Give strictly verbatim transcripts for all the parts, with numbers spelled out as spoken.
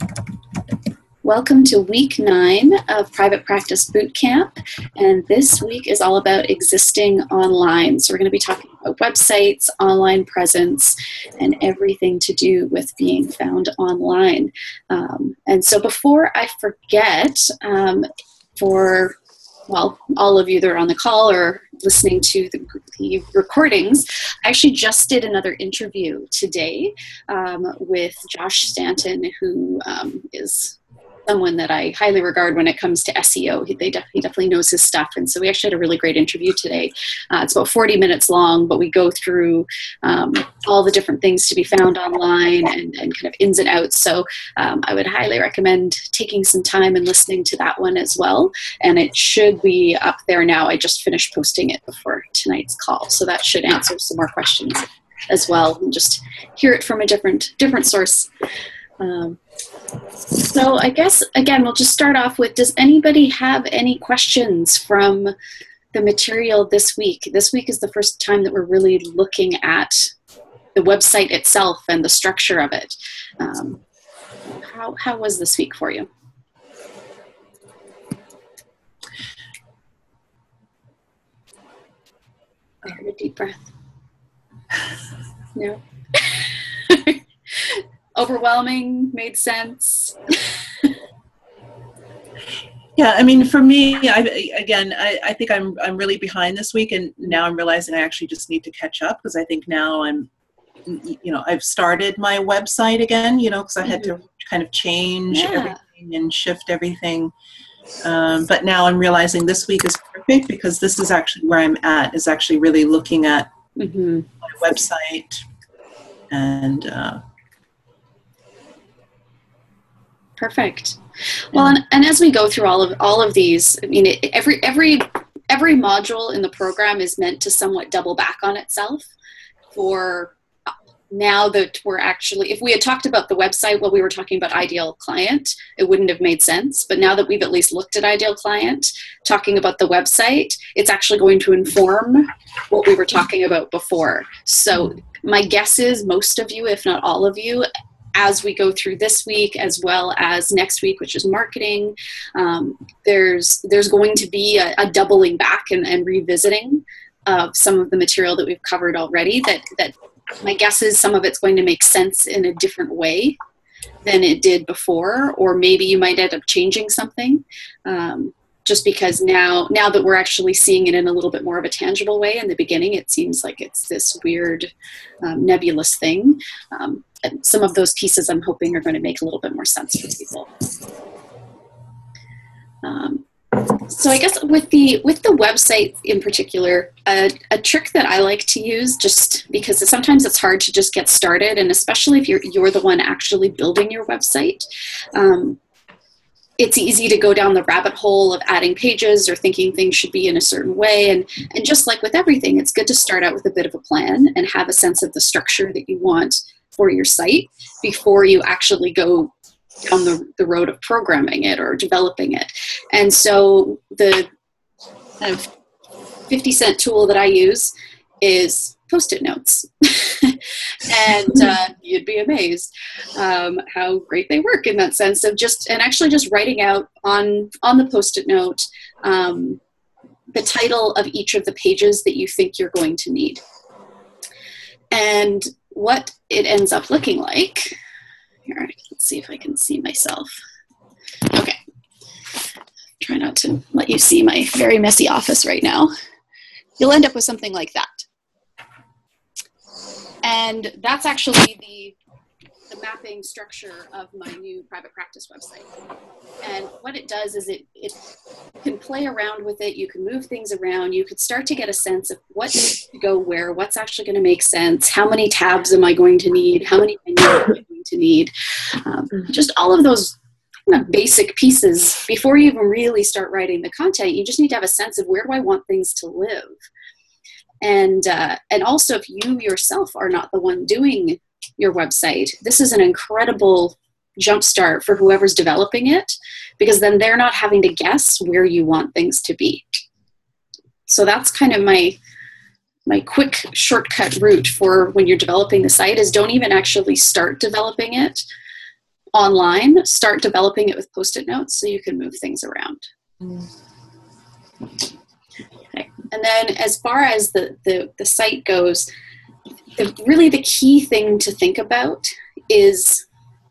Welcome to week nine of Private Practice Bootcamp, and this week is all about existing online. So we're going to be talking about websites, online presence, and everything to do with being found online. Um, and so before I forget, um, for well, all of you that are on the call or listening to the, the recordings, I actually just did another interview today um, with Josh Stanton, who um, is someone that I highly regard when it comes to S E O. He, they def- he definitely knows his stuff. And so we actually had a really great interview today. Uh, it's about forty minutes long, but we go through um, all the different things to be found online and, and kind of ins and outs. So um, I would highly recommend taking some time and listening to that one as well. And it should be up there now. I just finished posting it before tonight's call. So that should answer some more questions as well, and just hear it from a different, different source. Um, So I guess, again, we'll just start off with, does anybody have any questions from the material this week? This week is the first time that we're really looking at the website itself and the structure of it. Um, how, how was this week for you? I heard a deep breath. No? Overwhelming, made sense. Yeah, I mean, for me, I, again, I, I think I'm I'm really behind this week, and now I'm realizing I actually just need to catch up, because I think now I'm, you know, I've started my website again, you know, because I had to kind of change Yeah. everything and shift everything. Um, but now I'm realizing this week is perfect, because this is actually where I'm at, is actually really looking at Mm-hmm. my website and uh, Perfect. Well, and, and as we go through all of all of these, I mean, it, every every every module in the program is meant to somewhat double back on itself. For now that we're actually, if we had talked about the website while we were talking about Ideal Client, it wouldn't have made sense. But now that we've at least looked at Ideal Client, talking about the website, it's actually going to inform what we were talking about before. So my guess is most of you, if not all of you, as we go through this week as well as next week, which is marketing, um, there's there's going to be a, a doubling back and, and revisiting of some of the material that we've covered already. That that my guess is some of it's going to make sense in a different way than it did before, or maybe you might end up changing something. Um, just because now now that we're actually seeing it in a little bit more of a tangible way. In the beginning, it seems like it's this weird um, nebulous thing. Um, and some of those pieces I'm hoping are going to make a little bit more sense for people. Um, so I guess with the with the website in particular, a, a trick that I like to use, just because sometimes it's hard to just get started, and especially if you're you're the one actually building your website, um, it's easy to go down the rabbit hole of adding pages or thinking things should be in a certain way. And, and just like with everything, it's good to start out with a bit of a plan and have a sense of the structure that you want for your site before you actually go down the, the road of programming it or developing it. And so the kind of fifty cent tool that I use is Post-it notes. And uh, you'd be amazed um, how great they work in that sense of just, and actually just writing out on, on the Post-it note um, the title of each of the pages that you think you're going to need. And what it ends up looking like, here, let's see if I can see myself. Okay. Try not to let you see my very messy office right now. You'll end up with something like that. And that's actually the, the mapping structure of my new private practice website. And what it does is it, it can play around with it. You can move things around. You could start to get a sense of what needs to go where, what's actually going to make sense, how many tabs am I going to need, how many menus am I going to need. Um, just all of those kind of basic pieces. Before you even really start writing the content, you just need to have a sense of where do I want things to live. And uh, and also, if you yourself are not the one doing your website, this is an incredible jumpstart for whoever's developing it, because then they're not having to guess where you want things to be. So that's kind of my my quick shortcut route for when you're developing the site, is don't even actually start developing it online, start developing it with Post-it notes so you can move things around. Mm. Okay. And then as far as the, the, the site goes, the, really the key thing to think about is,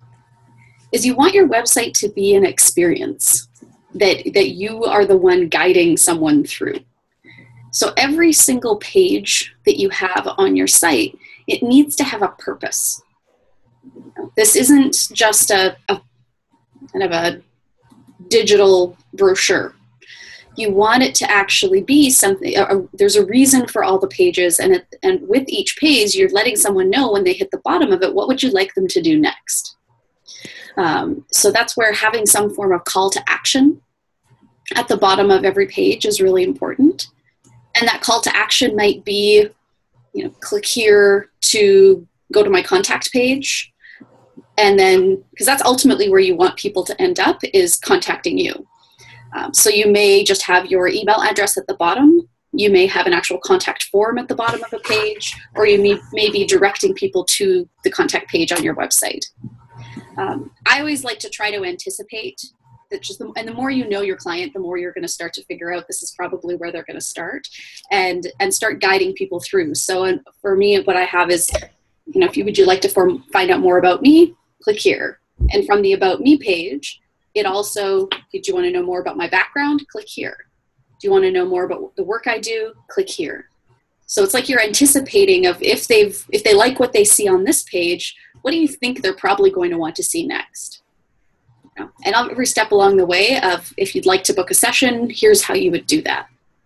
is you want your website to be an experience that, that you are the one guiding someone through. So every single page that you have on your site, it needs to have a purpose. This isn't just a, a kind of a digital brochure. You want it to actually be something, a, there's a reason for all the pages, and, it, and with each page, you're letting someone know when they hit the bottom of it, what would you like them to do next? Um, so that's where having some form of call to action at the bottom of every page is really important. And that call to action might be, you know, click here to go to my contact page. And then, because that's ultimately where you want people to end up, is contacting you. Um, so you may just have your email address at the bottom. You may have an actual contact form at the bottom of a page, or you may, may be directing people to the contact page on your website. Um, I always like to try to anticipate that just the, and the more you know your client, the more you're going to start to figure out this is probably where they're going to start, and and start guiding people through. So and for me, what I have is, you know, if you would you like to form, find out more about me, click here. And from the About Me page, it also, did you want to know more about my background? Click here. Do you want to know more about the work I do? Click here. So it's like you're anticipating of if they've if they like what they see on this page, what do you think they're probably going to want to see next? You know, and every step along the way of, if you'd like to book a session, here's how you would do that.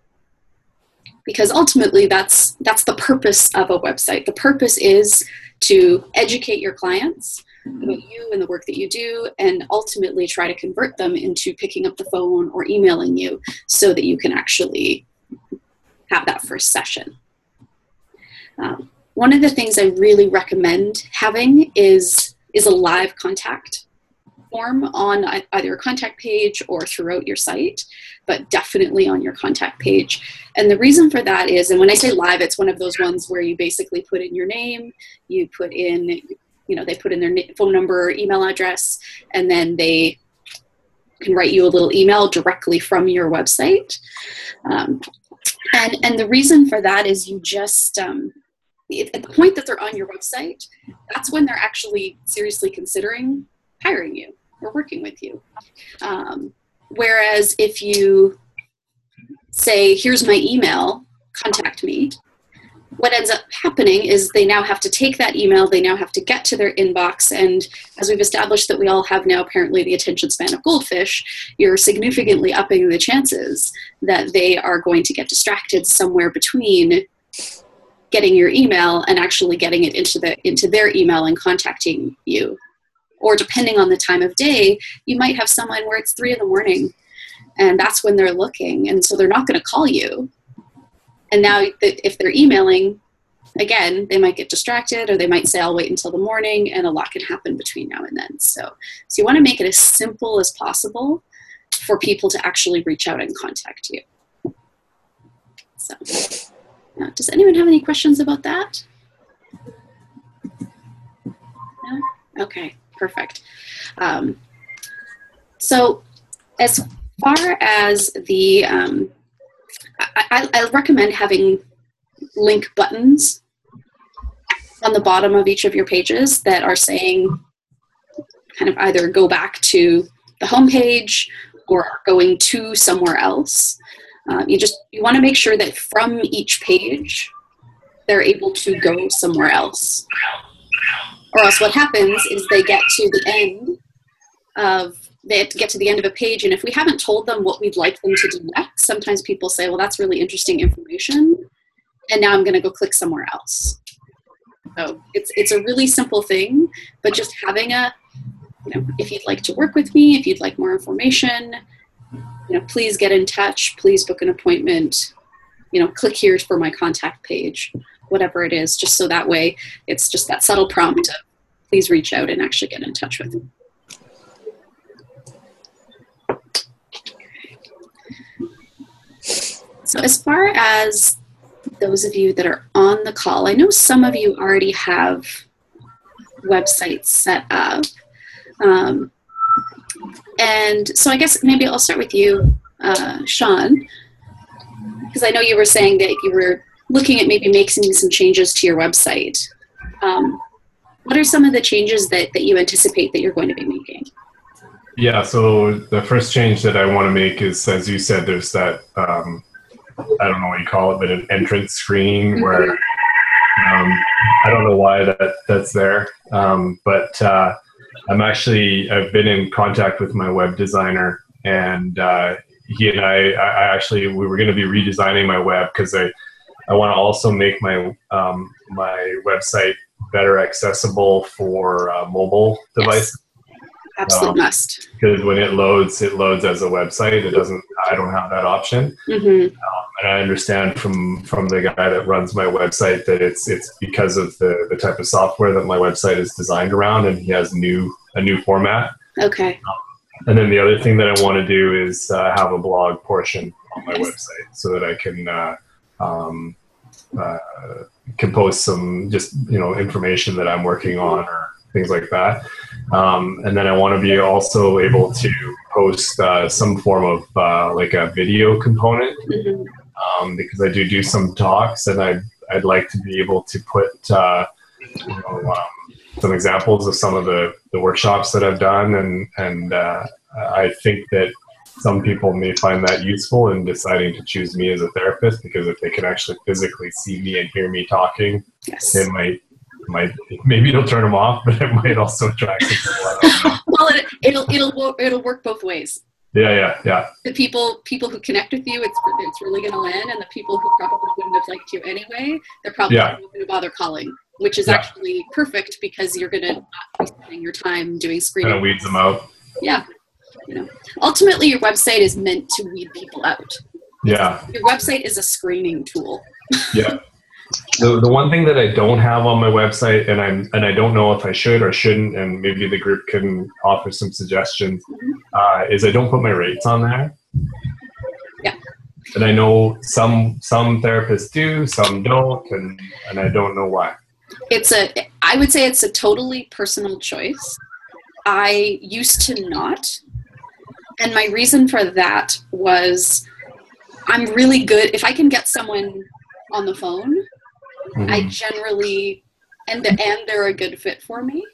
Because ultimately that's that's the purpose of a website. The purpose is to educate your clients about you and the work that you do, and ultimately try to convert them into picking up the phone or emailing you so that you can actually have that first session. Um, one of the things I really recommend having is, is a live contact form on either a contact page or throughout your site, but definitely on your contact page. And the reason for that is, and when I say live, it's one of those ones where you basically put in your name, you put in, you know, they put in their phone number, email address, and then they can write you a little email directly from your website. Um, and, and the reason for that is you just, um, at the point that they're on your website, that's when they're actually seriously considering hiring you or working with you. Um, whereas if you say, here's my email, contact me, what ends up happening is they now have to take that email, they now have to get to their inbox, and as we've established that we all have now apparently the attention span of goldfish, you're significantly upping the chances that they are going to get distracted somewhere between getting your email and actually getting it into the into their email and contacting you. Or depending on the time of day, you might have someone where it's three in the morning and that's when they're looking, and so they're not going to call you. And now if they're emailing, again, they might get distracted, or they might say, I'll wait until the morning, and a lot can happen between now and then. So, so you want to make it as simple as possible for people to actually reach out and contact you. So, now, does anyone have any questions about that? No? Okay, perfect. Um, so as far as the, um, I, I recommend having link buttons on the bottom of each of your pages that are saying kind of either go back to the home page or going to somewhere else. Uh, you just, you want to make sure that from each page, they're able to go somewhere else. Or else what happens is they get to the end of, they have to get to the end of a page, and if we haven't told them what we'd like them to do next, sometimes people say, well, that's really interesting information, and now I'm going to go click somewhere else. So it's, it's a really simple thing, but just having a, you know, if you'd like to work with me, if you'd like more information, you know, please get in touch, please book an appointment, you know, click here for my contact page, whatever it is, just so that way it's just that subtle prompt of please reach out and actually get in touch with me. So as far as those of you that are on the call, I know some of you already have websites set up. Um, and so I guess maybe I'll start with you, uh, Sean, because I know you were saying that you were looking at maybe making some changes to your website. Um, what are some of the changes that, that you anticipate that you're going to be making? Yeah, so the first change that I want to make is, as you said, there's that, um, I don't know what you call it, but an entrance screen where um, I don't know why that that's there. Um, but uh, I'm actually, I've been in contact with my web designer, and uh, he and I, I actually, we were going to be redesigning my web because I, I want to also make my, um, my website better accessible for uh, mobile devices. Absolutely um, must. Because when it loads, it loads as a website. It doesn't, I don't have that option. Mm-hmm. Um, and I understand from, from the guy that runs my website that it's, it's because of the, the type of software that my website is designed around, and he has new, a new format. Okay. Um, and then the other thing that I want to do is uh, have a blog portion on my website so that I can, uh, um, uh, can post some just, you know, information that I'm working on or things like that. Um, and then I want to be also able to post uh, some form of uh, like a video component, Mm-hmm. um, because I do do some talks, and I'd, I'd like to be able to put uh, you know, um, some examples of some of the, the workshops that I've done. And, and uh, I think that some people may find that useful in deciding to choose me as a therapist, because if they can actually physically see me and hear me talking, Yes. it might might maybe it'll turn them off, but it might also attract people. I don't know. Well, it, it'll it'll it'll work both ways. Yeah, yeah, yeah. The people people who connect with you, it's it's really going to land, and the people who probably wouldn't have liked you anyway, they're probably Yeah. not going to bother calling, which is Yeah. actually perfect because you're going to not be spending your time doing screening. Kind of weeds them out. Yeah. You know, ultimately, your website is meant to weed people out. Yeah, Your website is a screening tool. yeah. The the one thing that I don't have on my website, and I'm and I don't know if I should or shouldn't, and maybe the group can offer some suggestions, uh, is I don't put my rates on there. Yeah. And I know some some therapists do, some don't, and and I don't know why. It's a, I would say it's a totally personal choice. I used to not. And my reason for that was I'm really good. If I can get someone on the phone, Mm-hmm. I generally, and, and they're a good fit for me,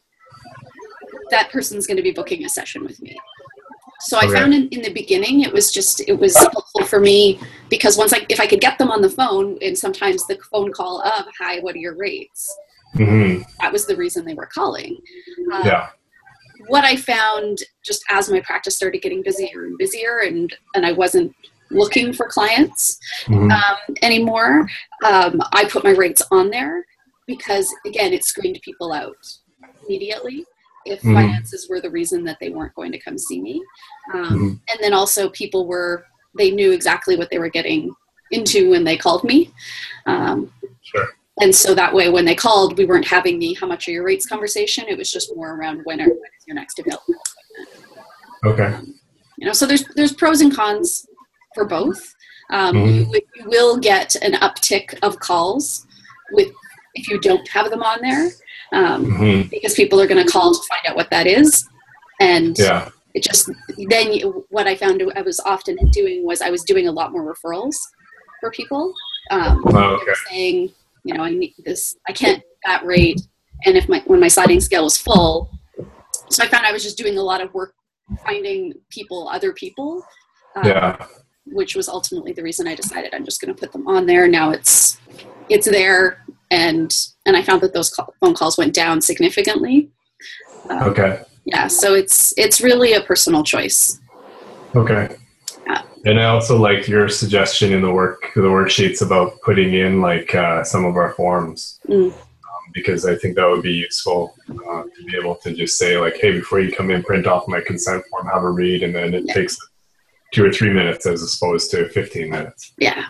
that person's going to be booking a session with me. So I Okay. found in, in the beginning, it was just, it was helpful for me because once I, if I could get them on the phone, and sometimes the phone call of, hi, what are your rates? Mm-hmm. That was the reason they were calling. Um, Yeah. What I found just as my practice started getting busier and busier, and, and I wasn't looking for clients Mm-hmm. um, anymore, um, I put my rates on there because, again, it screened people out immediately if Mhm. finances were the reason that they weren't going to come see me. Um, Mhm. And then also people were, they knew exactly what they were getting into when they called me. Um, Sure. And so that way, when they called, we weren't having the how much are your rates conversation. It was just more around when, are, when is your next available appointment. Okay. You know, so there's there's pros and cons for both. Um, Mhm. you, would- you will get an uptick of calls with if you don't have them on there, um, Mm-hmm. because people are going to call to find out what that is, and Yeah. it just then you, what I found I was often doing was I was doing a lot more referrals for people. Um, Oh, they okay. were saying, you know, I need this, I can't at that rate, and if my when my sliding scale was full, so I found I was just doing a lot of work finding people, other people. Um, Yeah. Which was ultimately the reason I decided I'm just going to put them on there. Now it's it's there, and and I found that those call, phone calls went down significantly. Um, Okay. Yeah, so it's it's really a personal choice. Okay. Yeah. And I also liked your suggestion in the work the worksheets about putting in like uh, some of our forms, Mm. um, because I think that would be useful uh, to be able to just say like, hey, before you come in, print off my consent form, have a read, and then it Yeah. takes two or three minutes as opposed to fifteen minutes. Yeah.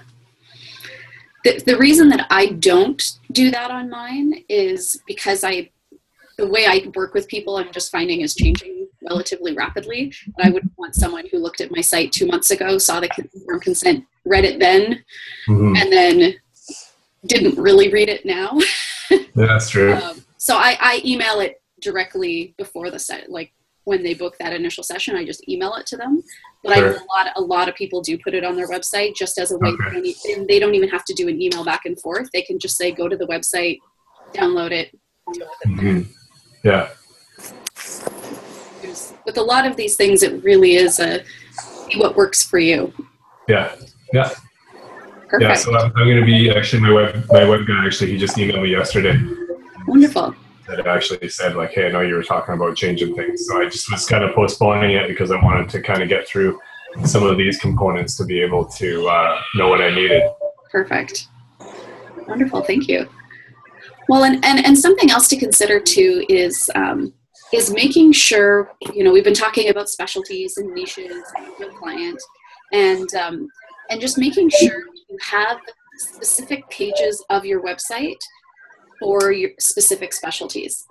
The the reason that I don't do that on mine is because I the way I work with people, I'm just finding is changing relatively rapidly. And I wouldn't want someone who looked at my site two months ago, saw the informed consent, read it then, Mm-hmm. and then didn't really read it now. Yeah, that's true. um, so I, I email it directly before the set, like when they book that initial session. I just email it to them. But Sure. I know a lot, a lot of people do put it on their website just as a way. Okay. They, don't, and they don't even have to do an email back and forth. They can just say, go to the website, download it. Deal with it there. Mhm. Yeah. There's- With a lot of these things, it really is a see what works for you. Yeah. Yeah. Perfect. Yeah. So I'm, I'm going to be actually my web my web guy. Actually, he just emailed me yesterday. Wonderful. That actually said like, hey, I know you were talking about changing things. So I just was kind of postponing it because I wanted to kind of get through some of these components to be able to uh, know what I needed. Perfect. Wonderful. Thank you. Well, and, and, and something else to consider too is um, is making sure, you know, we've been talking about specialties and niches and your client, and um, and just making sure you have specific pages of your website for your specific specialties.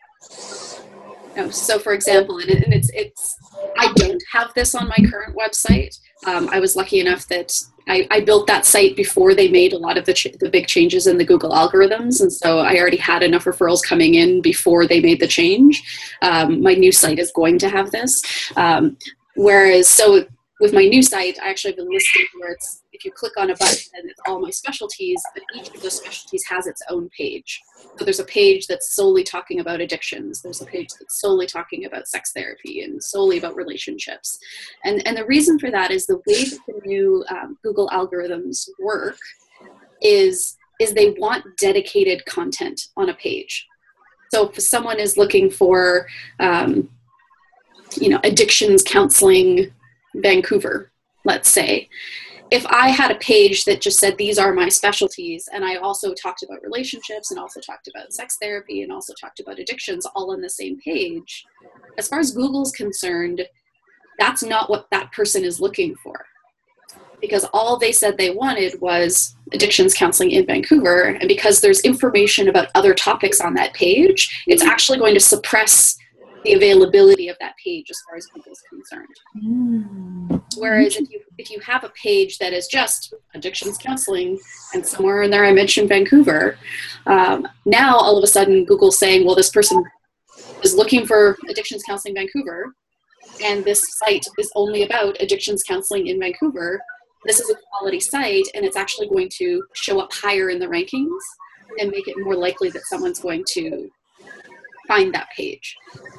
You know, so for example, and, and it's, it's, I don't have this on my current website. Um, I was lucky enough that I, I built that site before they made a lot of the, ch- the big changes in the Google algorithms. And so I already had enough referrals coming in before they made the change. Um, my new site is going to have this. Um, whereas, so with my new site, I actually have a listing where it's, if you click on a button, and it's all my specialties, but each of those specialties has its own page. So there's a page that's solely talking about addictions. There's a page that's solely talking about sex therapy and solely about relationships. And, and the reason for that is the way that the new um, Google algorithms work is, is they want dedicated content on a page. So if someone is looking for, um, you know, addictions counseling Vancouver, let's say, if I had a page that just said, these are my specialties, and I also talked about relationships and also talked about sex therapy and also talked about addictions all on the same page, as far as Google's concerned, that's not what that person is looking for. Because all they said they wanted was addictions counseling in Vancouver, and because there's information about other topics on that page, it's actually going to suppress the availability of that page as far as Google's concerned. Mm. Whereas if you if you have a page that is just addictions counseling, and somewhere in there I mentioned Vancouver, um, now all of a sudden Google's saying, well, this person is looking for addictions counseling Vancouver, and this site is only about addictions counseling in Vancouver. This is a quality site, and it's actually going to show up higher in the rankings and make it more likely that someone's going to find that page.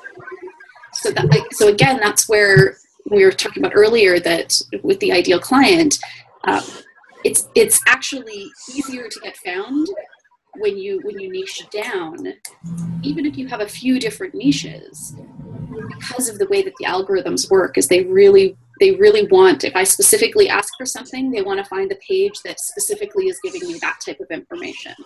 So that, so again, that's where we were talking about earlier that with the ideal client, uh, it's it's actually easier to get found when you when you niche down, even if you have a few different niches, because of the way that the algorithms work. Is they really they really want, if I specifically ask for something, they want to find the page that specifically is giving me that type of information.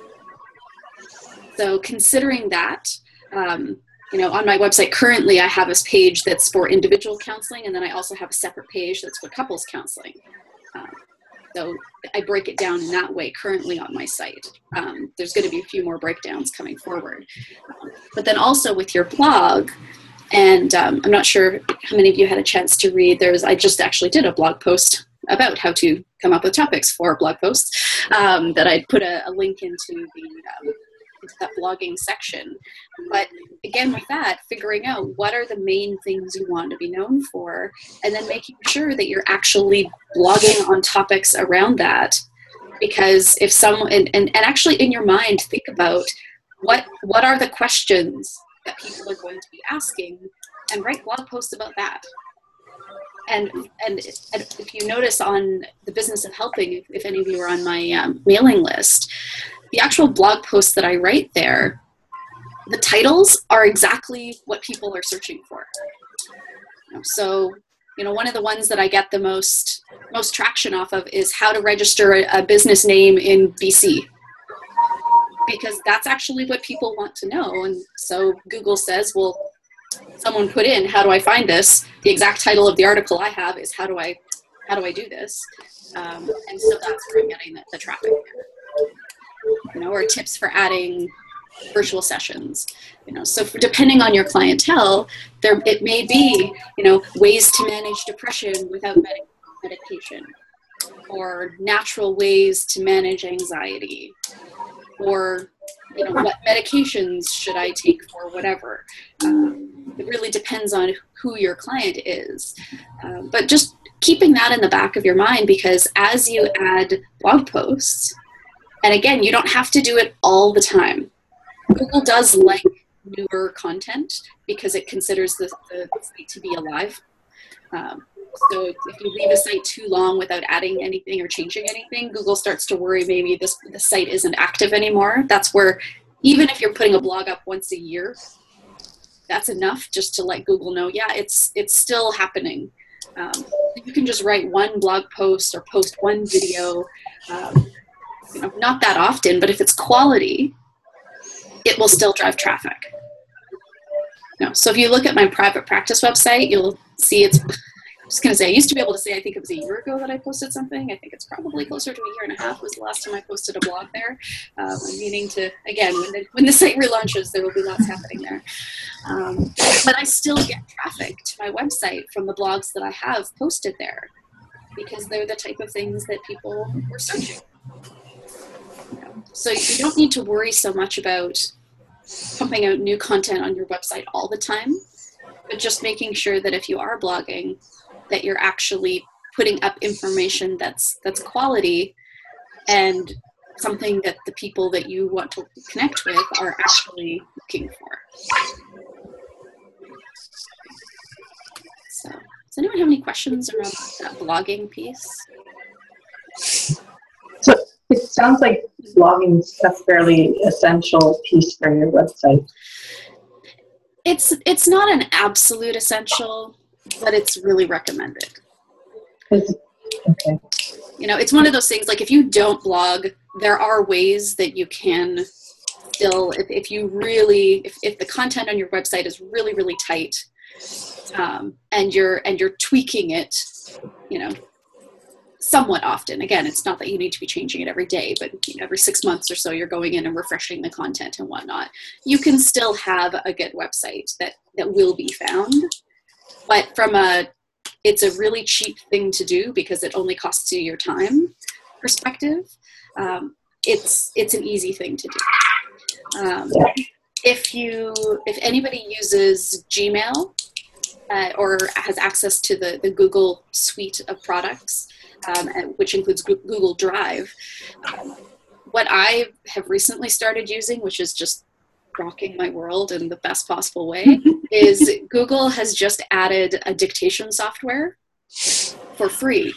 So considering that. Um, You know, on my website currently, I have this page that's for individual counseling, and then I also have a separate page that's for couples counseling. Um, so I break it down in that way currently on my site. Um, there's going to be a few more breakdowns coming forward. Um, but then also with your blog, and um, I'm not sure how many of you had a chance to read, there's, I just actually did a blog post about how to come up with topics for blog posts um, that I'd put a, a link into the um, into that blogging section. But again, with that, figuring out what are the main things you want to be known for, and then making sure that you're actually blogging on topics around that. Because if someone, and, and, and actually in your mind, think about what what are the questions that people are going to be asking, and write blog posts about that. And, and and if you notice on the Business of Helping, if, if any of you are on my um, mailing list, the actual blog posts that I write there, the titles are exactly what people are searching for. You know, so, you know, one of the ones that I get the most most traction off of is how to register a, a business name in B C. Because that's actually what people want to know. And so Google says, well, someone put in, how do I find this? The exact title of the article I have is how do I, how do I do this? Um, and so that's where I'm getting the, the traffic. You know, or tips for adding virtual sessions. You know, so for, depending on your clientele, there it may be, you know, ways to manage depression without med- medication, or natural ways to manage anxiety, or, you know, what medications should I take for whatever. Um, it really depends on who your client is. Um, but just keeping that in the back of your mind, because as you add blog posts, and again, you don't have to do it all the time. Google does like newer content because it considers the, the site to be alive. Um, so if you leave a site too long without adding anything or changing anything, Google starts to worry maybe this the site isn't active anymore. That's where, even if you're putting a blog up once a year, that's enough just to let Google know, yeah, it's it's still happening. Um, you can just write one blog post or post one video, um, you know, not that often, but if it's quality, it will still drive traffic. You know, so if you look at my private practice website, you'll see it's, I was going to say, I used to be able to say, I think it was a year ago that I posted something. I think it's probably closer to a year and a half was the last time I posted a blog there. Um, I'm meaning to, again, when the, when the site relaunches, there will be lots happening there. Um, but I still get traffic to my website from the blogs that I have posted there, because they're the type of things that people were searching. You know, so you don't need to worry so much about pumping out new content on your website all the time, but just making sure that if you are blogging, that you're actually putting up information that's that's quality and something that the people that you want to connect with are actually looking for. So, does anyone have any questions around that blogging piece? So it sounds like blogging is a fairly essential piece for your website. It's it's not an absolute essential, but it's really recommended. Okay. You know, it's one of those things, like if you don't blog, there are ways that you can still, if, if you really, if, if the content on your website is really, really tight, um, and you're and you're tweaking it, you know, somewhat often. Again, it's not that you need to be changing it every day, but you know, every six months or so you're going in and refreshing the content and whatnot. You can still have a good website that, that will be found. But from a, it's a really cheap thing to do because it only costs you your time perspective. Um, it's it's an easy thing to do. Um, if you if anybody uses Gmail uh, or has access to the the Google suite of products, um, which includes Google Drive, um, what I have recently started using, which is just rocking my world in the best possible way, is Google has just added a dictation software for free,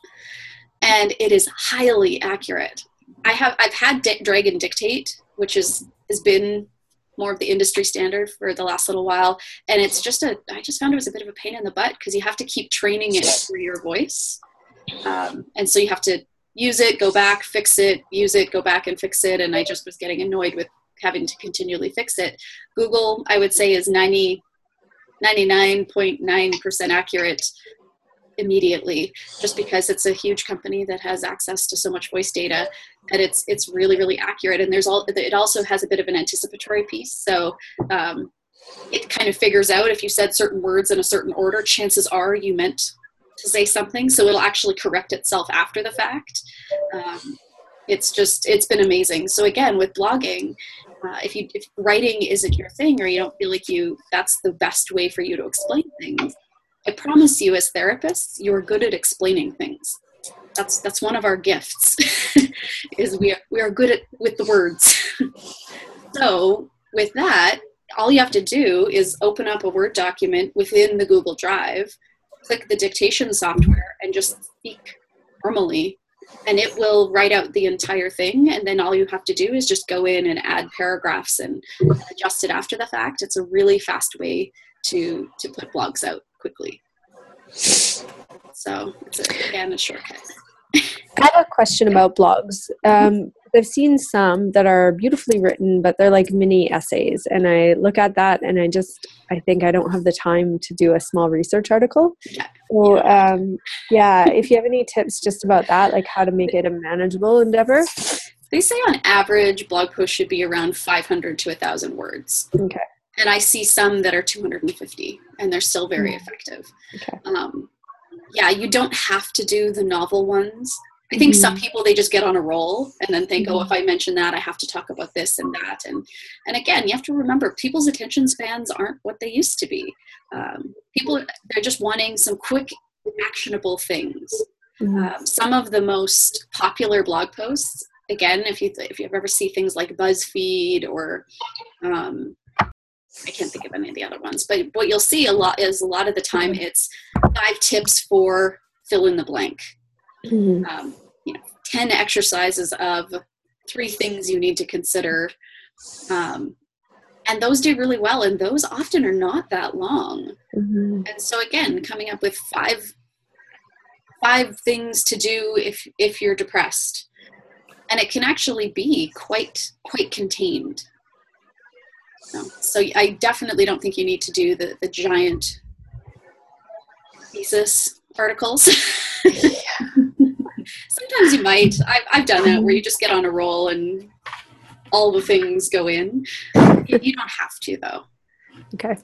and it is highly accurate. I have I've had D- Dragon Dictate, which is has been more of the industry standard for the last little while, and it's just a I just found it was a bit of a pain in the butt because you have to keep training it through your voice, um, and so you have to use it, go back, fix it, use it, go back and fix it, and I just was getting annoyed with having to continually fix it. Google, I would say, is ninety, ninety-nine point nine percent accurate immediately, just because it's a huge company that has access to so much voice data, that it's it's really, really accurate. And there's all it also has a bit of an anticipatory piece. So um, it kind of figures out if you said certain words in a certain order, chances are you meant to say something. So it'll actually correct itself after the fact. Um, it's just, it's been amazing. So again, with blogging, uh, if you if writing isn't your thing, or you don't feel like you that's the best way for you to explain things, I promise you, as therapists, you're good at explaining things. That's that's one of our gifts, is we are, we are good at with the words. So with that, all you have to do is open up a Word document within the Google Drive, click the dictation software, and just speak normally, and it will write out the entire thing. And then all you have to do is just go in and add paragraphs and adjust it after the fact. It's a really fast way to to put blogs out quickly. So it's, a, again, a shortcut. I have a question about blogs. Um, I've seen some that are beautifully written, but they're like mini essays. And I look at that and I just, I think I don't have the time to do a small research article. Yeah. So um, yeah, if you have any tips just about that, like how to make it a manageable endeavor. They say on average, blog posts should be around five hundred to one thousand words. Okay. And I see some that are two hundred fifty, and they're still very mm. effective. Okay. Um, yeah, you don't have to do the novel ones. I think Mhm. some people, they just get on a roll and then think, oh, Mhm. if I mention that, I have to talk about this and that. And, and again, you have to remember, people's attention spans aren't what they used to be. Um, people, they're just wanting some quick, actionable things. Mhm. Um, some of the most popular blog posts, again, if you if you ever see things like BuzzFeed or um, I can't think of any of the other ones, but what you'll see a lot is a lot of the time it's five tips for fill in the blank. Mhm. Um, you know, ten exercises of three things you need to consider. Um, and those do really well, and those often are not that long. Mhm. And so again, coming up with five five things to do if if you're depressed. And it can actually be quite quite contained. So, so I definitely don't think you need to do the, the giant thesis articles. Sometimes you might. I've, I've done that where you just get on a roll and all the things go in. You, you don't have to, though. Okay.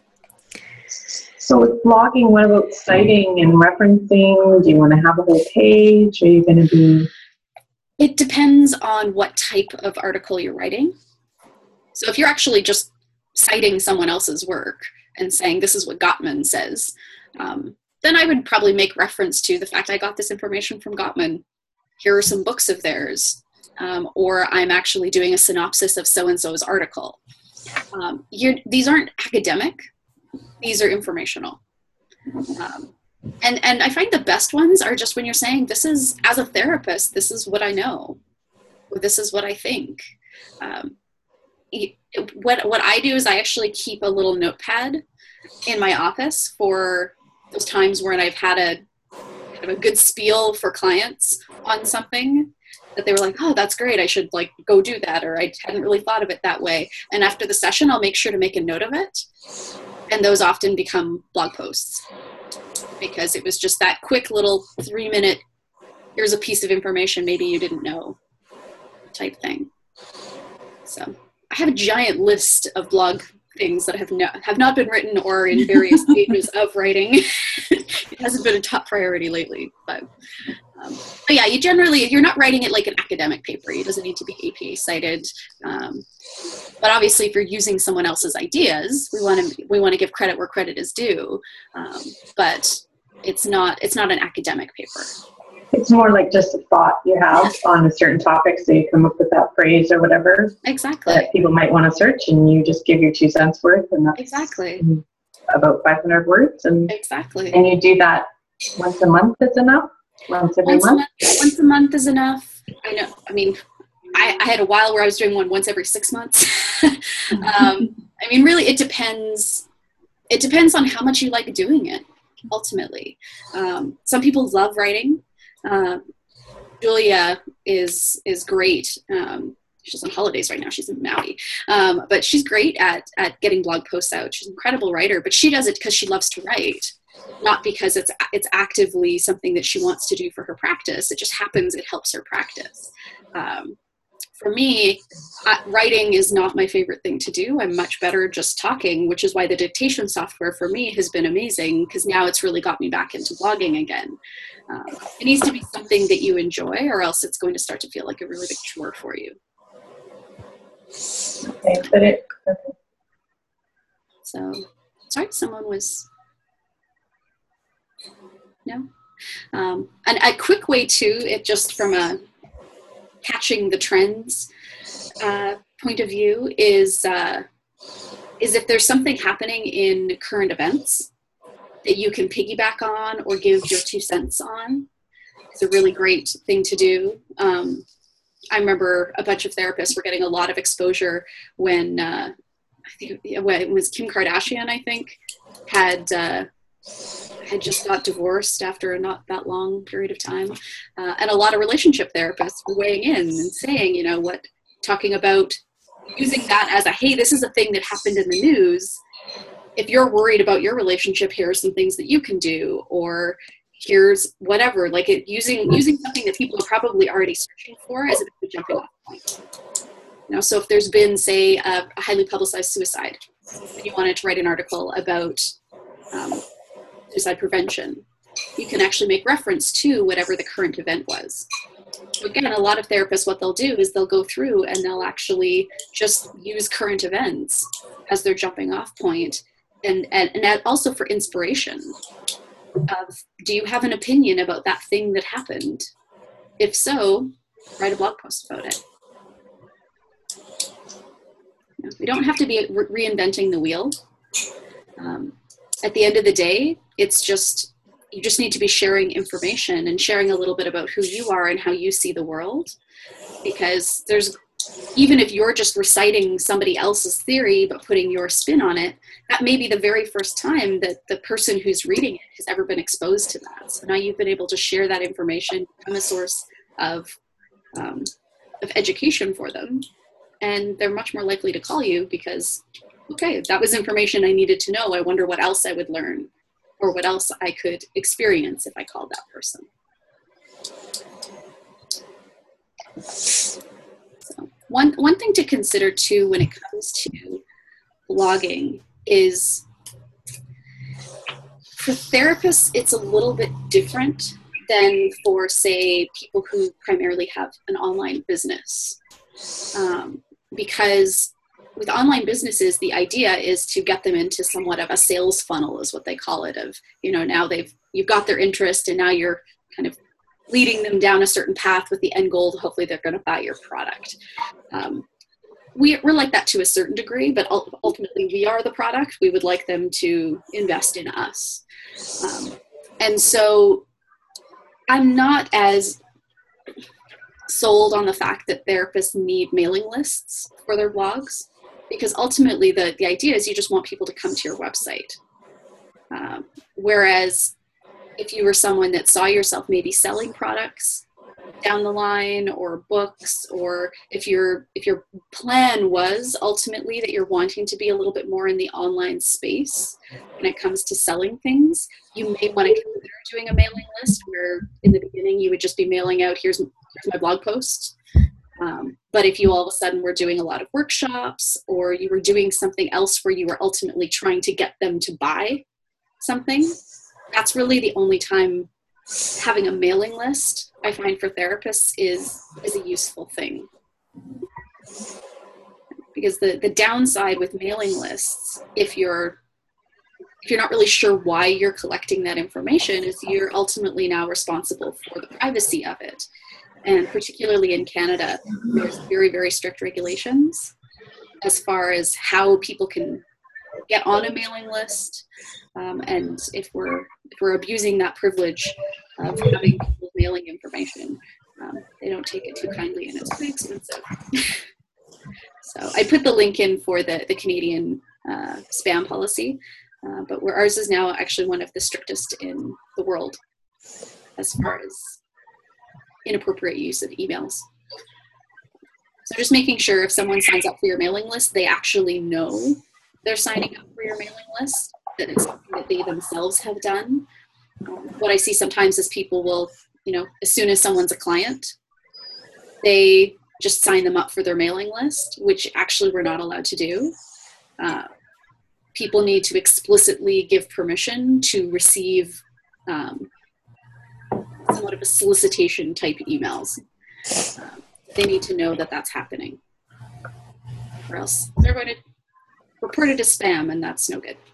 So with blogging, what about citing and referencing? Do you want to have a whole page? Are you going to be... It depends on what type of article you're writing. So if you're actually just citing someone else's work and saying, this is what Gottman says, um, then I would probably make reference to the fact I got this information from Gottman. Here are some books of theirs. Um, or I'm actually doing a synopsis of so-and-so's article. Um, you're, these aren't academic. These are informational. Um, and, and I find the best ones are just when you're saying, this is, as a therapist, this is what I know. Or this is what I think. Um, it, what, what I do is I actually keep a little notepad in my office for those times when I've had a, kind of a good spiel for clients on something that they were like, oh, that's great. I should like go do that. Or I hadn't really thought of it that way. And after the session, I'll make sure to make a note of it. And those often become blog posts because it was just that quick little three minute, here's a piece of information maybe you didn't know type thing. So I have a giant list of blog things that have not, have not been written or in various stages of writing. It hasn't been a top priority lately, but, um, but yeah, you generally, you're not writing it like an academic paper. It doesn't need to be A P A cited. Um, but obviously if you're using someone else's ideas, we want to, we want to give credit where credit is due. Um, but it's not, it's not an academic paper. It's more like just a thought you have on a certain topic, so you come up with that phrase or whatever Exactly. that people might want to search, and you just give your two cents worth, and that's Exactly. about five hundred words. And Exactly. and you do that once a month is enough? Once every Once a month? month? Once a month is enough. I know. I mean, I, I had a while where I was doing one once every six months. um, I mean, really, it depends. It depends on how much you like doing it, ultimately. Um, some people love writing. Uh, Julia is is great. Um, she's on holidays right now. She's in Maui. Um, but she's great at, at getting blog posts out. She's an incredible writer, but she does it because she loves to write, not because it's it's actively something that she wants to do for her practice. It just happens it helps her practice. Um, for me, uh, writing is not my favorite thing to do. I'm much better just talking, which is why the dictation software for me has been amazing, because now it's really got me back into blogging again. Um, it needs to be something that you enjoy, or else it's going to start to feel like a really big chore for you. Okay, but it, okay. So, sorry, someone was, no? Um, and a quick way too, it just from a catching the trends uh, point of view is, uh, is if there's something happening in current events that you can piggyback on or give your two cents on. It's a really great thing to do. Um, I remember a bunch of therapists were getting a lot of exposure when, uh, I think it was Kim Kardashian, I think, had uh, had just got divorced after a not that long period of time. Uh, and a lot of relationship therapists were weighing in and saying, you know, what, talking about using that as a, hey, this is a thing that happened in the news. If you're worried about your relationship, here are some things that you can do, or here's whatever, like it, using using something that people are probably already searching for as a jumping off point. You know, so if there's been, say, a, a highly publicized suicide, and you wanted to write an article about um, suicide prevention, you can actually make reference to whatever the current event was. again, a lot of therapists, what they'll do is they'll go through and they'll actually just use current events as their jumping off point, and, and, and also for inspiration of, do you have an opinion about that thing that happened? If so, write a blog post about it. You know, we don't have to be re- reinventing the wheel. Um, at the end of the day, it's just, you just need to be sharing information and sharing a little bit about who you are and how you see the world. Because there's, even if you're just reciting somebody else's theory but putting your spin on it, that may be the very first time that the person who's reading it has ever been exposed to that. So now you've been able to share that information, become a source of, um, of education for them. And they're much more likely to call you because, okay, that was information I needed to know. I wonder what else I would learn or what else I could experience if I called that person. So one, one thing to consider too when it comes to blogging is, for therapists, it's a little bit different than for, say, people who primarily have an online business. Um, because with online businesses, the idea is to get them into somewhat of a sales funnel, is what they call it, of, you know, now they've, you've got their interest and now you're kind of leading them down a certain path with the end goal. Hopefully they're going to buy your product. Um, we, we're like that to a certain degree, but ultimately we are the product. We would like them to invest in us. Um, and so I'm not as sold on the fact that therapists need mailing lists for their blogs, because ultimately the, the idea is you just want people to come to your website. Um, whereas if you were someone that saw yourself maybe selling products down the line, or books, or if your if your plan was ultimately that you're wanting to be a little bit more in the online space when it comes to selling things, you may want to consider doing a mailing list where in the beginning you would just be mailing out, here's, here's my blog post. Um, but if you all of a sudden were doing a lot of workshops, or you were doing something else where you were ultimately trying to get them to buy something, that's really the only time having a mailing list, I find, for therapists is is a useful thing. Because the, the downside with mailing lists, if you're if you're not really sure why you're collecting that information, is you're ultimately now responsible for the privacy of it. And particularly in Canada, there's very, very strict regulations as far as how people can get on a mailing list. Um, and if we're if we're abusing that privilege of having people mailing information, um, they don't take it too kindly, and it's pretty expensive. So I put the link in for the, the Canadian uh, spam policy, uh, but where ours is now actually one of the strictest in the world as far as inappropriate use of emails. So just making sure if someone signs up for your mailing list, they actually know they're signing up for your mailing list, that it's something that they themselves have done. Um, what I see sometimes is people will, you know, as soon as someone's a client, they just sign them up for their mailing list, which actually we're not allowed to do. Uh, people need to explicitly give permission to receive um, somewhat of a solicitation type emails. Uh, they need to know that that's happening, or else they're going to report it as spam, and that's no good.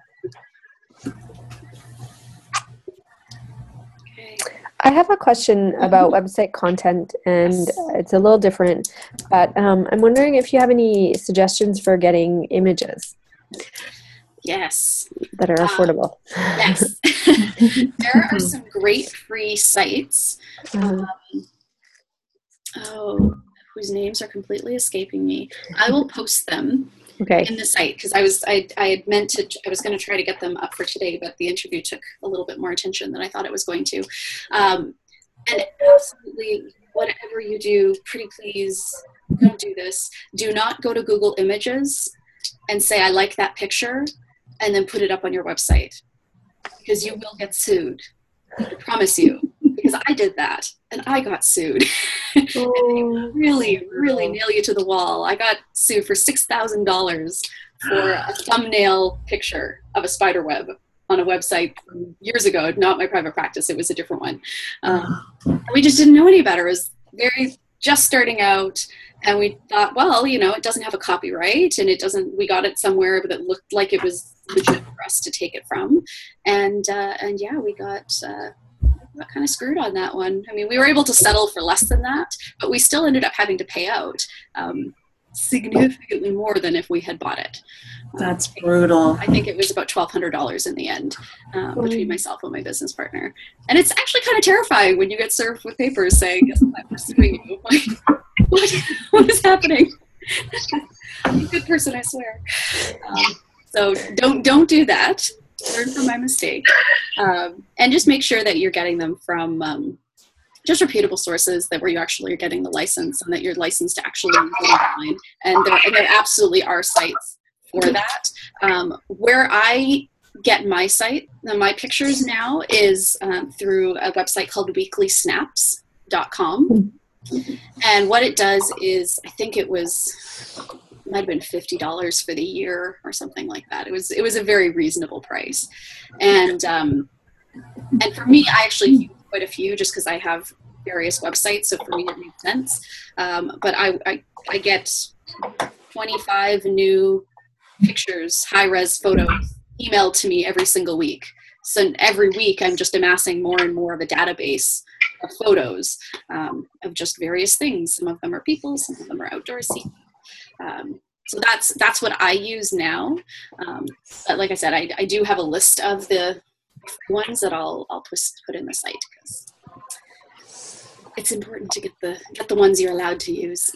Okay. I have a question about website content, and it's a little different, but um, I'm wondering if you have any suggestions for getting images. Yes. That are affordable. Uh, yes. There are some great free sites. Um, oh, whose names are completely escaping me. I will post them. Okay. In the site, because I was I I had meant to I was going to try to get them up for today, but the interview took a little bit more attention than I thought it was going to. Um, and absolutely, whatever you do, pretty please don't do this. Do not go to Google Images and say, I like that picture, and then put it up on your website, because you will get sued. I promise you, because I did that and I got sued. Oh. really, really nail you to the wall. I got sued for six thousand dollars for a thumbnail picture of a spider web on a website from years ago. Not my private practice. It was a different one. Um, we just didn't know any better. It was very just starting out, and we thought, well, you know, it doesn't have a copyright, and it doesn't. We got it somewhere that looked like it was legit for us to take it from, and uh, and yeah, we got. Uh, got kind of screwed on that one. I mean, we were able to settle for less than that, but we still ended up having to pay out um, significantly more than if we had bought it. That's um, brutal. I think it was about twelve hundred dollars in the end um, between myself and my business partner. And it's actually kind of terrifying when you get served with papers saying, guess what, we're suing you. Like, what, what is happening? I'm a good person, I swear. Um, so don't don't do that. Learn from my mistake, um, and just make sure that you're getting them from um, just reputable sources, that where you actually are getting the license and that you're licensed to actually use it online. And there, and there absolutely are sites for that. Um, where I get my site, my pictures now, is um, through a website called weekly snaps dot com. And what it does is, I think it was, might have been fifty dollars for the year or something like that. It was it was a very reasonable price, and um, and for me, I actually use quite a few just because I have various websites, so for me it makes sense. Um, but I, I I get twenty-five new pictures, high res photos emailed to me every single week. So every week I'm just amassing more and more of a database of photos um, of just various things. Some of them are people, some of them are outdoor scenes. Um, so that's that's what I use now. Um, but like I said, I, I do have a list of the ones that I'll I'll twist, put in the site, because it's important to get the get the ones you're allowed to use.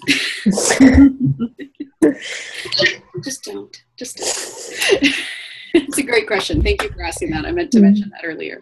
Just don't. Just don't. It's a great question. Thank you for asking that. I meant to mention that earlier.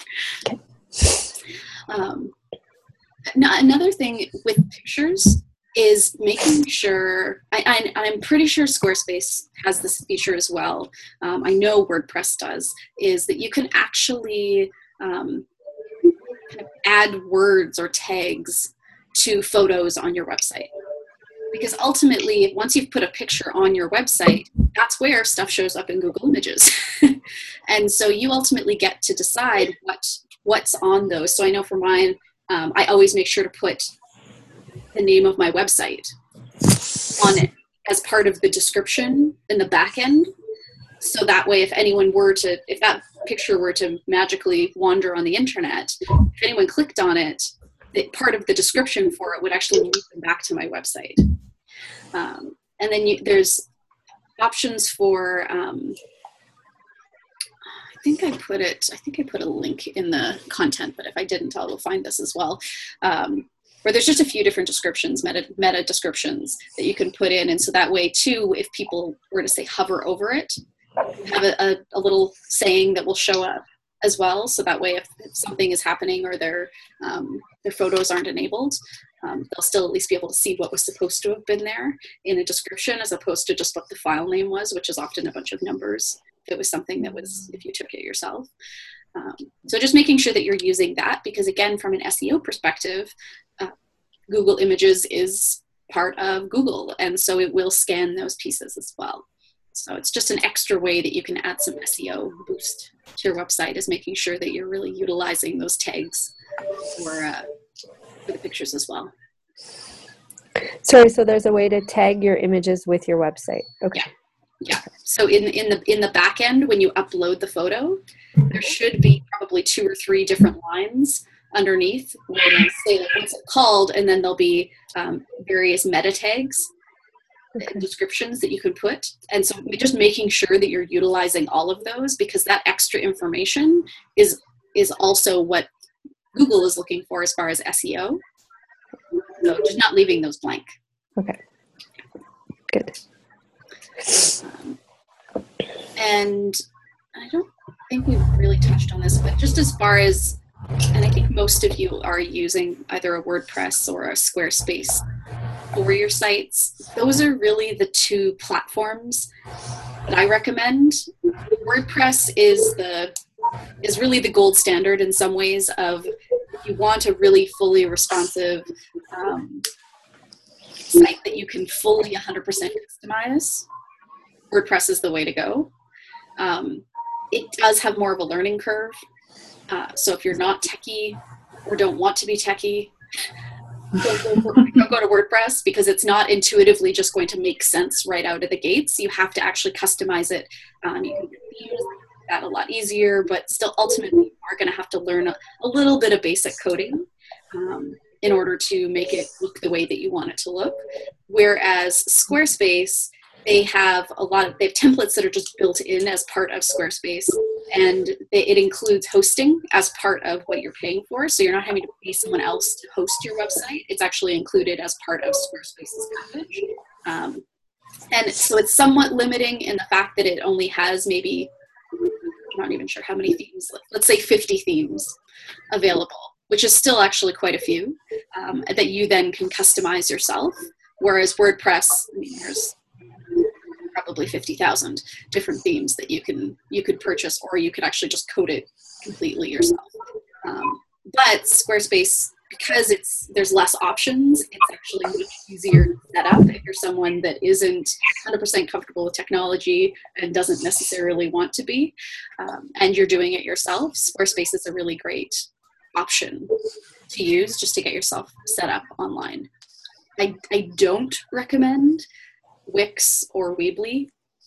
Um, now another thing with pictures is making sure, I, I, I'm pretty sure Squarespace has this feature as well. Um, I know WordPress does, is that you can actually um, kind of add words or tags to photos on your website. Because ultimately, once you've put a picture on your website, that's where stuff shows up in Google Images. And so you ultimately get to decide what what's on those. So I know for mine, um, I always make sure to put the name of my website on it as part of the description in the back end. So that way, if anyone were to, if that picture were to magically wander on the internet, if anyone clicked on it, the, part of the description for it would actually lead them back to my website. Um, and then you, there's options for, um, I think I put it, I think I put a link in the content, but if I didn't, I will find this as well. Um, where there's just a few different descriptions, meta, meta descriptions that you can put in. And so that way too, if people were to say hover over it, have a, a, a little saying that will show up as well. So that way if, if something is happening or their, um, their photos aren't enabled, um, they'll still at least be able to see what was supposed to have been there in a description, as opposed to just what the file name was, which is often a bunch of numbers. If it was something that was, if you took it yourself. Um, so just making sure that you're using that, because again, from an S E O perspective, uh, Google Images is part of Google, and so it will scan those pieces as well. So it's just an extra way that you can add some S E O boost to your website, is making sure that you're really utilizing those tags for, uh, for the pictures as well. Sorry, so there's a way to tag your images with your website. Okay. Yeah. Yeah. So in in the in the back end, when you upload the photo, there should be probably two or three different lines underneath where they say like, what's it called, and then there'll be um, various meta tags, okay, descriptions that you could put. And so just making sure that you're utilizing all of those, because that extra information is is also what Google is looking for as far as S E O. So just not leaving those blank. Okay. Good. Um, and I don't think we've really touched on this, but just as far as, and I think most of you are using either a WordPress or a Squarespace for your sites, those are really the two platforms that I recommend. WordPress is the is really the gold standard in some ways of, if you want a really fully responsive um, site that you can fully one hundred percent customize, WordPress is the way to go. Um, it does have more of a learning curve. Uh, so if you're not techie or don't want to be techie, don't go, for, don't go to WordPress because it's not intuitively just going to make sense right out of the gates. You have to actually customize it. Um, you can get themes that a lot easier, but still ultimately you are going to have to learn a, a little bit of basic coding um, in order to make it look the way that you want it to look. Whereas Squarespace, they have a lot of, they have templates that are just built in as part of Squarespace, and they, it includes hosting as part of what you're paying for. So you're not having to pay someone else to host your website. It's actually included as part of Squarespace's package. Um, and so it's somewhat limiting in the fact that it only has maybe, I'm not even sure how many themes, let's say fifty themes available, which is still actually quite a few, um, that you then can customize yourself. Whereas WordPress, I mean, there's probably fifty thousand different themes that you can you could purchase, or you could actually just code it completely yourself. Um, but Squarespace, because it's there's less options, it's actually much easier to set up if you're someone that isn't one hundred percent comfortable with technology and doesn't necessarily want to be, um, and you're doing it yourself. Squarespace is a really great option to use just to get yourself set up online. I, I don't recommend Wix or Weebly.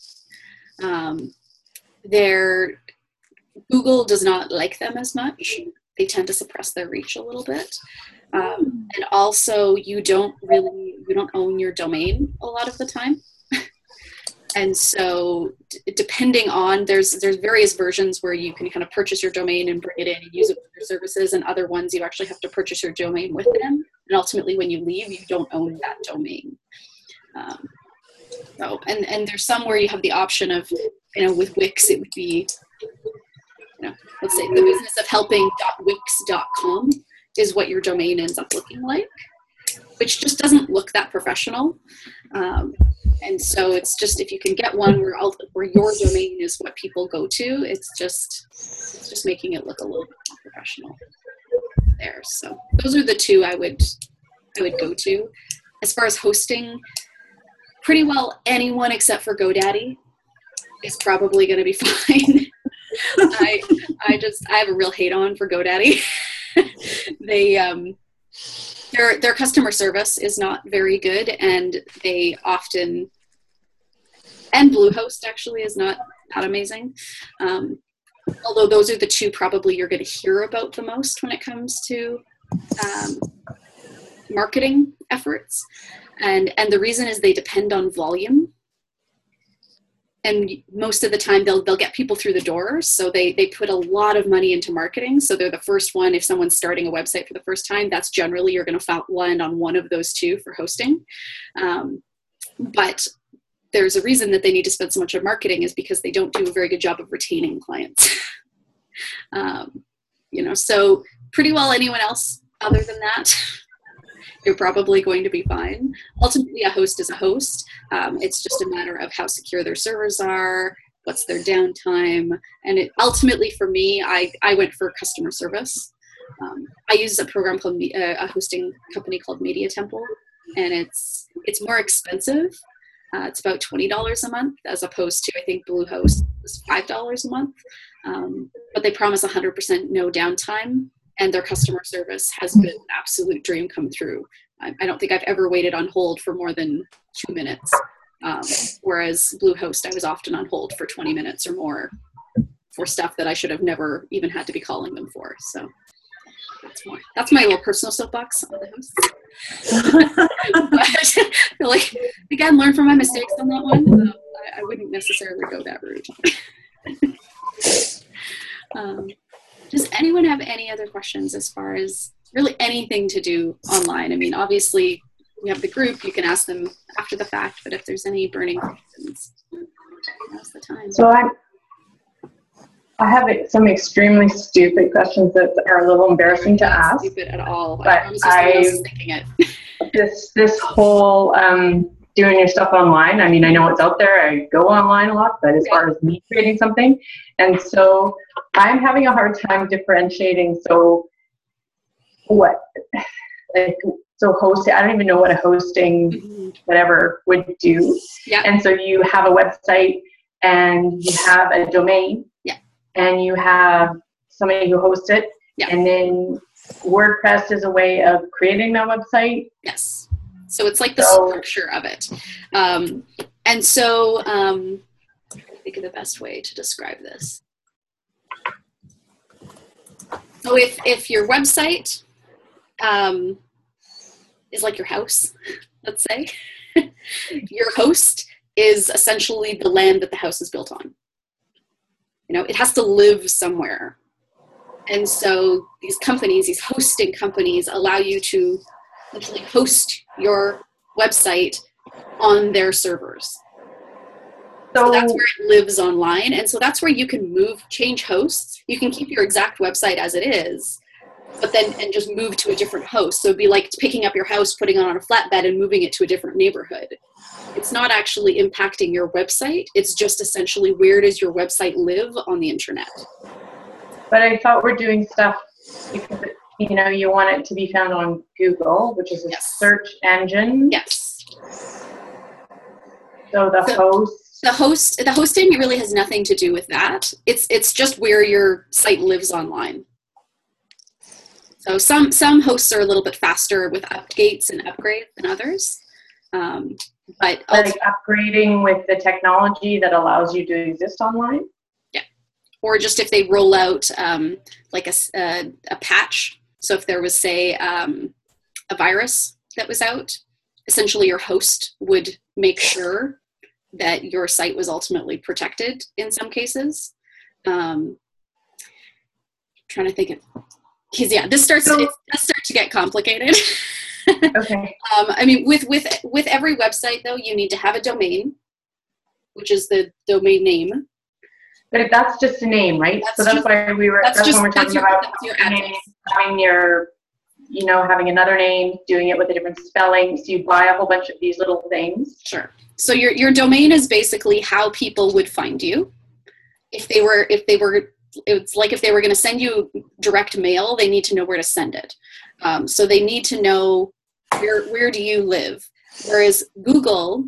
Um, they're, Google does not like them as much. They tend to suppress their reach a little bit. Um, and also you don't really, you don't own your domain a lot of the time. And so d- depending on, there's there's various versions where you can kind of purchase your domain and bring it in and use it with your services, and other ones you actually have to purchase your domain with them. And ultimately when you leave, you don't own that domain. Um, so, and, and there's some where you have the option of, you know, with Wix, it would be, you know, let's say the business of helping .wix dot com is what your domain ends up looking like, which just doesn't look that professional. Um, and so it's just, if you can get one where, all, where your domain is what people go to, it's just, it's just making it look a little bit more professional there. So those are the two I would, I would go to. As far as hosting, pretty well anyone except for GoDaddy is probably going to be fine. I, I just, I have a real hate on for GoDaddy. They, um, Their their customer service is not very good, and they often, and Bluehost actually is not that amazing. Um, although those are the two probably you're going to hear about the most when it comes to um, marketing efforts, and and the reason is they depend on volume. And most of the time they'll they'll get people through the door. So they, they put a lot of money into marketing. So they're the first one. If someone's starting a website for the first time, that's generally, you're going to land on one of those two for hosting. Um, but there's a reason that they need to spend so much on marketing, is because they don't do a very good job of retaining clients. um, you know, so pretty well anyone else other than that, you're probably going to be fine. Ultimately, a host is a host. Um, it's just a matter of how secure their servers are, what's their downtime. And it, ultimately, for me, I, I went for customer service. Um, I use a program called, uh, a hosting company called Media Temple, and it's it's more expensive. Uh, it's about twenty dollars a month, as opposed to, I think, Bluehost is five dollars a month. Um, but they promise one hundred percent no downtime. And their customer service has been an absolute dream come true. I, I don't think I've ever waited on hold for more than two minutes. Um, whereas Bluehost, I was often on hold for twenty minutes or more for stuff that I should have never even had to be calling them for. So that's more, that's my little personal soapbox on the hosts. But I feel like, again, learn from my mistakes on that one. Um, I, I wouldn't necessarily go that route. um, Does anyone have any other questions as far as really anything to do online? I mean, obviously, we have the group. You can ask them after the fact, but if there's any burning questions, now's the time. So I, I have some extremely stupid questions that are a little embarrassing to ask. Stupid at all. But I, I was thinking it. this this whole um, doing your stuff online. I mean, I know it's out there. I go online a lot, but as yeah. far as me creating something, and so I'm having a hard time differentiating. So what, like, so hosting, I don't even know what a hosting mm-hmm. whatever would do. Yeah. And so you have a website and you have a domain. Yeah. And you have somebody who hosts it, Yeah. And then WordPress is a way of creating that website. Yes. So it's like the So- structure of it. Um, and so um, I think of the best way to describe this. So if, if your website um, is like your house, let's say, your host is essentially the land that the house is built on. You know, it has to live somewhere. And so these companies, these hosting companies, allow you to essentially host your website on their servers. So, so that's where it lives online. And so that's where you can move, change hosts. You can keep your exact website as it is, but then and just move to a different host. So it'd be like picking up your house, putting it on a flatbed and moving it to a different neighborhood. It's not actually impacting your website. It's just essentially where does your website live on the internet. But I thought we're doing stuff because, you know, you want it to be found on Google, which is a Yes. search engine. Yes. So the So- host. The host, the hosting really has nothing to do with that. It's it's just where your site lives online. So some some hosts are a little bit faster with updates and upgrades than others, um, but Like upgrading with the technology that allows you to exist online. or just if they roll out um, like a, a a patch. So if there was say um, a virus that was out, essentially your host would make sure that your site was ultimately protected in some cases. Um, trying to think of, because yeah, this starts, So- it does start to get complicated. Okay. um, I mean, with, with, with every website though, you need to have a domain, which is the domain name. But if that's just a name, right? That's so that's just- why we were, That's that's, just, when we're that's talking your, about that's your having, address. having your, you know, having another name, doing it with a different spelling. So you buy a whole bunch of these little things. Sure. So your your domain is basically how people would find you. If they were if they were it's like if they were going to send you direct mail, they need to know where to send it. Um, so they need to know where where do you live. Whereas Google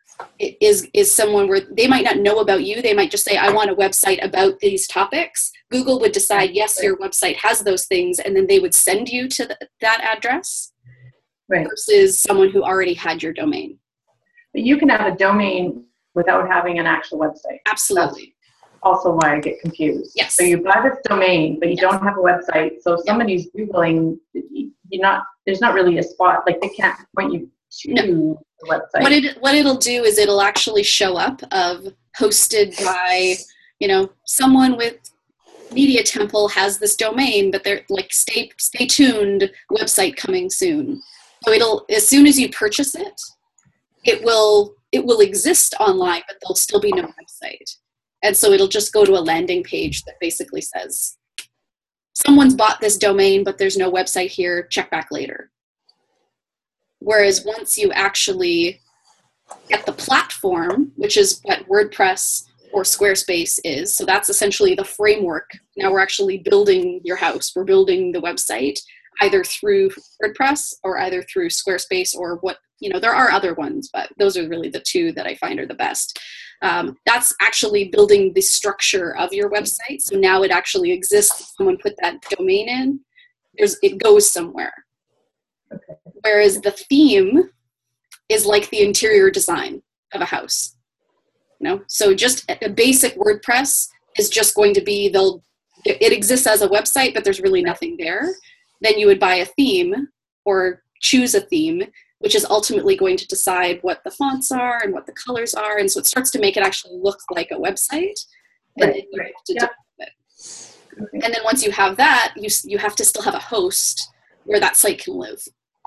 is is someone where they might not know about you. They might just say, I want a website about these topics. Google would decide, yes, your website has those things, and then they would send you to the, that address Right. versus someone who already had your domain. But you can have a domain without having an actual website. Absolutely. Also why I get confused. Yes. So you buy this domain, but you Yes. don't have a website. So if somebody's Googling, you're not, there's not really a spot, like they can't point you to No. the website. What it what it'll do is it'll actually show up of hosted by, you know, someone with Media Temple has this domain, but they're like stay stay tuned, website coming soon. So it'll as soon as you purchase it, it will it will exist online, but there'll still be no website. And so it'll just go to a landing page that basically says, someone's bought this domain, but there's no website here, check back later. Whereas once you actually get the platform, which is what WordPress or Squarespace is, so that's essentially the framework. Now we're actually building your house. We're building the website either through WordPress or either through Squarespace or what, you know, there are other ones, but those are really the two that I find are the best. Um, that's actually building the structure of your website. So now it actually exists. Someone put that domain in, there's, it goes somewhere. Okay. Whereas the theme is like the interior design of a house. You know, so just a basic WordPress is just going to be, they'll, it exists as a website, but there's really nothing there. Then you would buy a theme or choose a theme, which is ultimately going to decide what the fonts are and what the colors are. And so it starts to make it actually look like a website. And Right, then you right, have to yeah. develop it. Okay. And then once you have that, you, you have to still have a host where that site can live.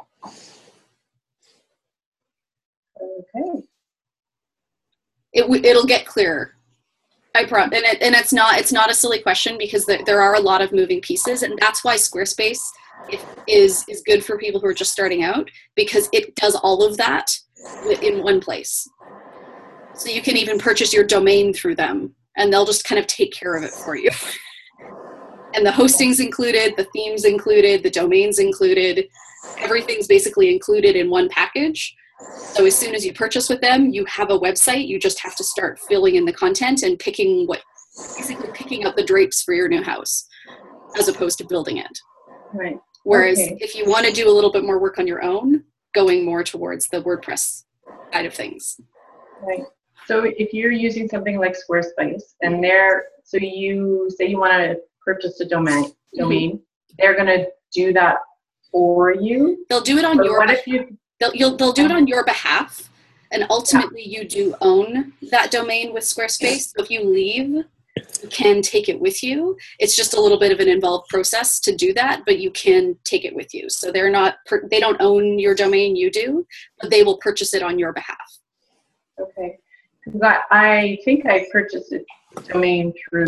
Okay. It w- it'll get clearer. I pro- and it, and it's not it's not a silly question because there, there are a lot of moving pieces, and that's why Squarespace if, is is good for people who are just starting out, because it does all of that in one place. So you can even purchase your domain through them, and they'll just kind of take care of it for you. And the hosting's included, the theme's included, the domain's included. Everything's basically included in one package. So as soon as you purchase with them, you have a website. You just have to start filling in the content and picking what, basically picking out the drapes for your new house. as opposed to building it. Right. Whereas Okay. if you want to do a little bit more work on your own, going more towards the WordPress side of things. Right. So if you're using something like Squarespace and they're, so you say you want to purchase a domain, domain, mm-hmm. they're going to do that for you? They'll do it on or your what behalf. if you, they'll, you'll, they'll do it on your behalf. And ultimately yeah. you do own that domain with Squarespace. So if you leave, you can take it with you. It's just a little bit of an involved process to do that, but you can take it with you. So they're not, they don't own your domain, you do, but they will purchase it on your behalf. Okay. Because I think I purchased a domain through,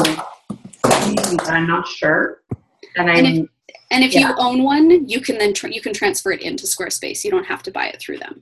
but I'm not sure. And, I'm, and if, and if yeah. you own one, you can then tra- you can transfer it into Squarespace. You don't have to buy it through them.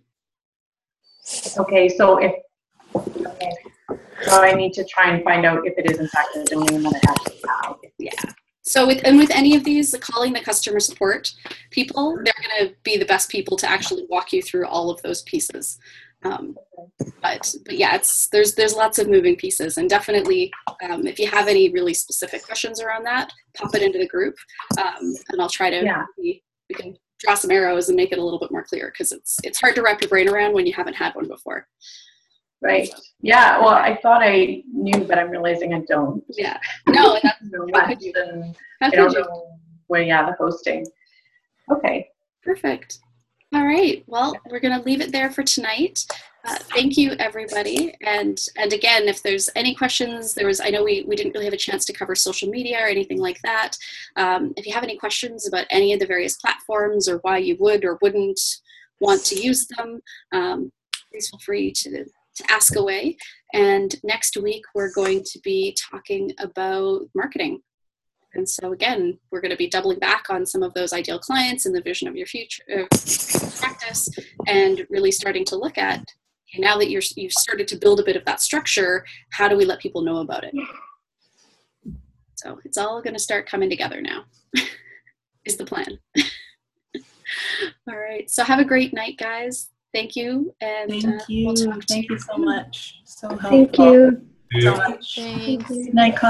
Okay, so if okay, so I need to try and find out if it is in fact a domain that I actually have. Yeah. So with and with any of these, calling the customer support people, they're going to be the best people to actually walk you through all of those pieces. Um, but but yeah, it's there's there's lots of moving pieces, and definitely um, if you have any really specific questions around that, pop it into the group, um, and I'll try to yeah. we, we can draw some arrows and make it a little bit more clear, because it's it's hard to wrap your brain around when you haven't had one before. Right. Yeah. Well, I thought I knew, but I'm realizing I don't. Yeah. No. And that's, know how much could you? and How I could don't you? know where. Yeah, the hosting. Okay. Perfect. All right. Well, we're going to leave it there for tonight. Uh, thank you, everybody. And and again, if there's any questions, there was I know we, we didn't really have a chance to cover social media or anything like that. Um, if you have any questions about any of the various platforms or why you would or wouldn't want to use them, um, please feel free to, to ask away. And next week, we're going to be talking about marketing. And so again, we're going to be doubling back on some of those ideal clients and the vision of your future uh, practice, and really starting to look at, okay, now that you're, you've started to build a bit of that structure, how do we let people know about it? So it's all going to start coming together now, is the plan. All right. So have a great night, guys. Thank you. And Thank uh, you. we'll talk to Thank you. you so much. So helpful. Thank you. Yeah. So much. Thanks. Good night,